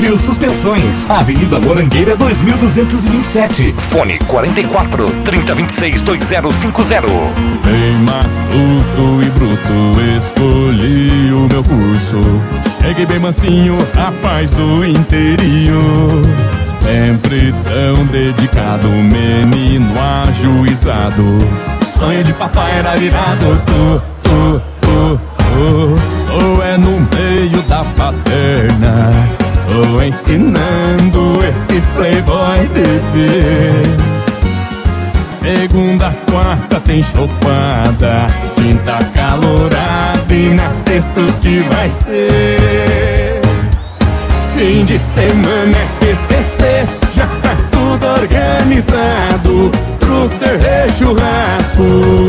Trio Suspensões, Avenida Morangueira 2227. Fone 44 3026 2050. Bem matuto e bruto, escolhi o meu curso. Cheguei bem mansinho, rapaz do interior. Sempre tão dedicado, menino ajuizado. Sonho de papai era virado, ou é no meio da paterna, ou ensinando esses playboy bebê. Segunda, quarta tem chopada, quinta calorada e na sexta o que vai ser? Fim de semana é PCC, já tá tudo organizado, truque, cerveja, churrasco.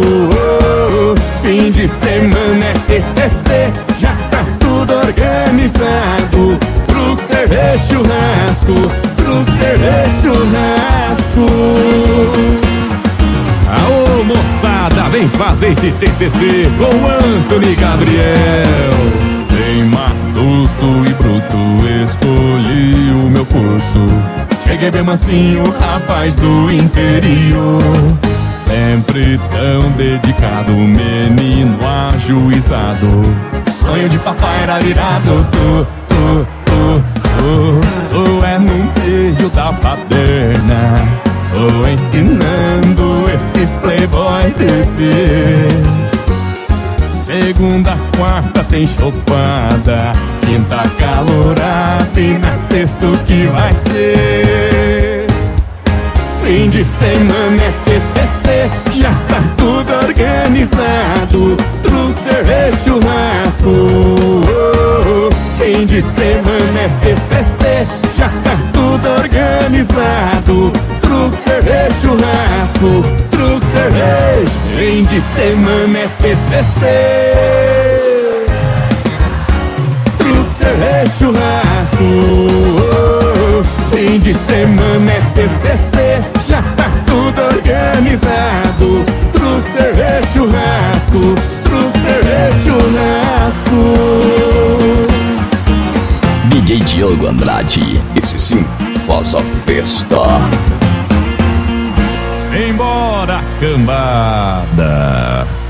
Fim de semana é PCC, já tá tudo organizado, truque, cerveja, churrasco, truque, cerveja, churrasco. Aô moçada, vem fazer esse TCC com Antony Gabriel. Bem matuto e bruto, escolhi o meu curso. Cheguei bem mansinho, rapaz do interior. Sempre tão dedicado, menino ajuizado. Sonho de papai era virado, ou é no meio da paderna, ou ensinando esses playboy bebê. Segunda, quarta tem chopada, quinta calorada e na sexta o que vai ser? Fim de semana é PCC, já tá tudo organizado, truque, cerveja, churrasco. Fim de semana é PCC, já tá tudo organizado, truque, cerveja, churrasco, truque, cerveja. Fim de semana é PCC, truque, cerveja, churrasco. Fim de semana é PCC, já tá tudo organizado, truque, cerveja, churrasco, truque, cerveja, churrasco. DJ Diogo Andrade, esse sim faz a festa. Simbora, cambada.